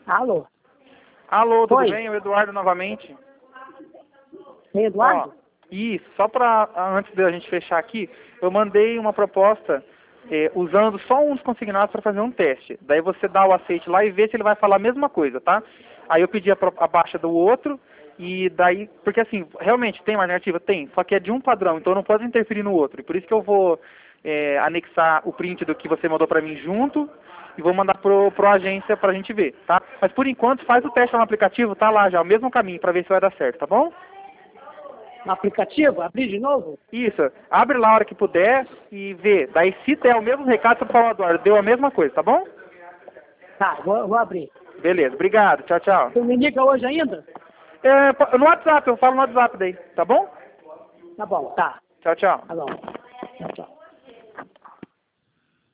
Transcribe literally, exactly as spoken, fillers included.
Alô? Alô, tudo Oi. bem? O Eduardo novamente. Ei, Eduardo? Ó, isso, só para antes da gente fechar aqui, eu mandei uma proposta é, usando só um dos consignados para fazer um teste. Daí você dá o aceite lá e vê se ele vai falar a mesma coisa, tá? Aí eu pedi a, pro- a baixa do outro e daí, porque assim, realmente tem uma alternativa? Tem, só que é de um padrão, então eu não posso interferir no outro. E por isso que eu vou é, anexar o print do que você mandou para mim junto e vou mandar pro, pro agência pra gente ver, tá? Mas por enquanto faz o teste no aplicativo, tá lá já, o mesmo caminho, para ver se vai dar certo, tá bom? No aplicativo? Abrir de novo? Isso, abre lá a hora que puder e vê. Daí se der o mesmo recado, você fala, Eduardo, deu a mesma coisa, tá bom? Tá, vou, vou abrir. Beleza, obrigado, tchau, tchau. Tu me liga hoje ainda? É, po- no WhatsApp, eu falo no WhatsApp daí, tá bom? Tá bom, tá. Tchau, tchau. Tá bom. Tchau, tchau.